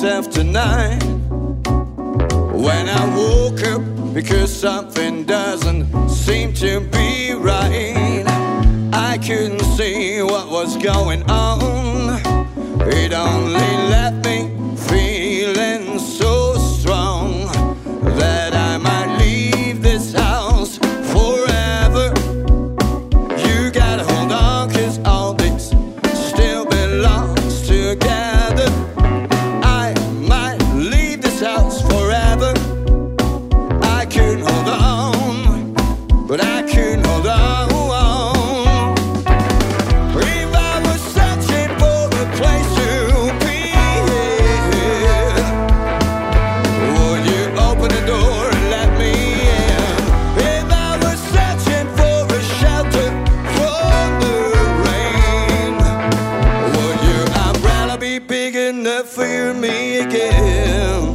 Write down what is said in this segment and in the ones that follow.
myself tonight when I woke up because something doesn't seem to be right. I couldn't see what was going on. It only left me feeling so strong that I might leave this house forever. You gotta hold on, 'cause all this still belongs together. I might leave this house forever. I couldn't hold on, but I couldn't hold on. If I was searching for a place to be, would you open the door and let me in? If I was searching for a shelter from the rain, would your umbrella be big enough for me again?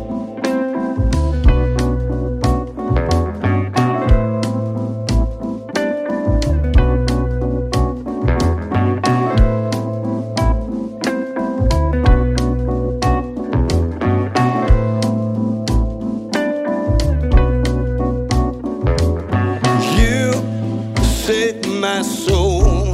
Save my soul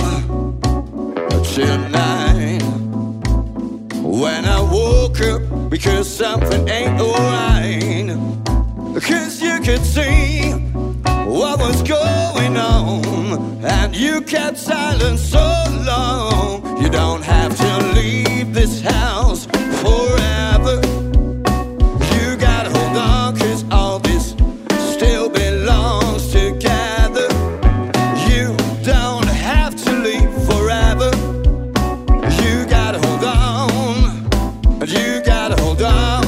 tonight when I woke up because something ain't alright. 'Cause you could see what was going on and you kept silent so long. You don't have to leave this house forever. You gotta hold on, 'cause all this still belongs together. You don't have to leave forever. You gotta hold on. You gotta hold on.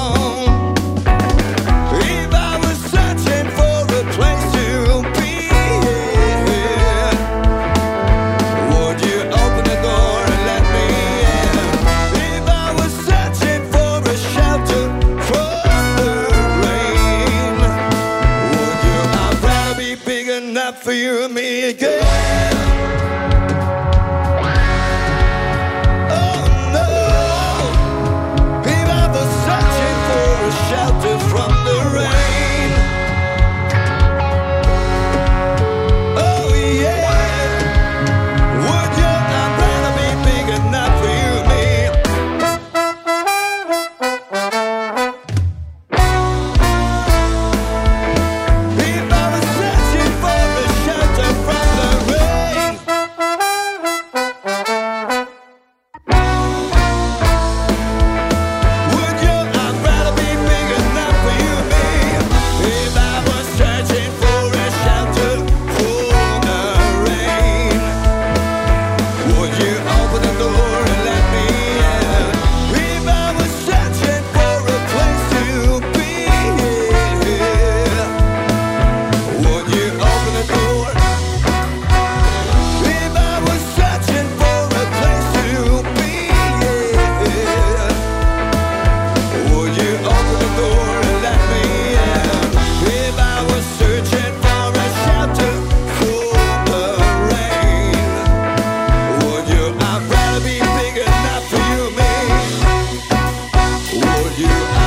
If I was searching for a place to be, would you open the door and let me in? If I was searching for a shelter from the rain, would your umbrella be big enough for you and me again? Oh no! If I was searching for a shelter from the rain, oh yeah, would your umbrella be big enough for you and me? If I was searching for a shelter from the rain, would your umbrella be big enough for you and me? If I was searching for a shelter from the rain, would you open the door and let me in? If I was searching for a place to be, would you open the door? If I was searching for a place to be, would you open the door and let me in? If I was searching for a shelter from the rain, would your umbrella be big enough for you and me? Would your